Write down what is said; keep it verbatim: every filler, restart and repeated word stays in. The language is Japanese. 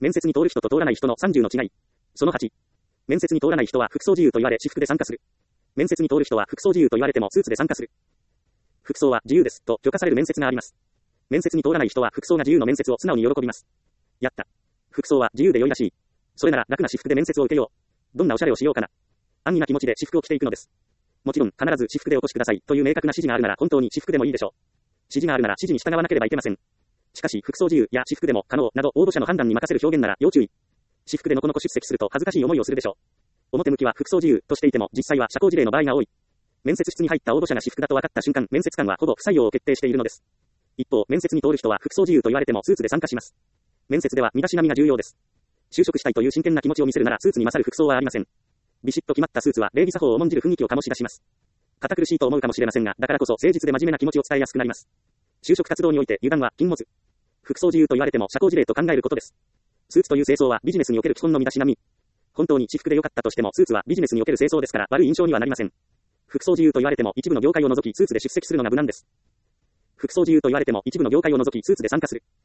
面接に通る人と通らない人のさんじゅうの違い。そのはち。面接に通らない人は服装自由と言われ私服で参加する。面接に通る人は服装自由と言われてもスーツで参加する。服装は自由です、と許可される面接があります。面接に通らない人は服装が自由の面接を素直に喜びます。やった。服装は自由で良いらしい。それなら楽な私服で面接を受けよう。どんなおしゃれをしようかな。安易な気持ちで私服を着ていくのです。もちろん必ず私服でお越しくださいという明確な指示があるなら本当に私服でもいいでしょう。指示があるなら指示に従わなければいけません。しかし服装自由や私服でも可能など応募者の判断に任せる表現なら要注意。私服でのこのこ出席すると恥ずかしい思いをするでしょう。表向きは服装自由としていても実際は社交辞令の場合が多い。面接室に入った応募者が私服だと分かった瞬間、面接官はほぼ不採用を決定しているのです。一方、面接に通る人は服装自由と言われてもスーツで参加します。面接では身だしなみが重要です。就職したいという真剣な気持ちを見せるならスーツに勝る服装はありません。ビシッと決まったスーツは礼儀作法を重んじる雰囲気を醸し出します。堅苦しいと思うかもしれませんが、だからこそ誠実で真面目な気持ちを伝えやすくなります。就職活動において油断は禁物。服装自由と言われても社交辞令と考えることです。スーツという清掃はビジネスにおける基本の身だしなみ。本当に私服で良かったとしてもスーツはビジネスにおける清掃ですから悪い印象にはなりません。服装自由と言われても一部の業界を除きスーツで出席するのが無難です。服装自由と言われても一部の業界を除きスーツで参加する。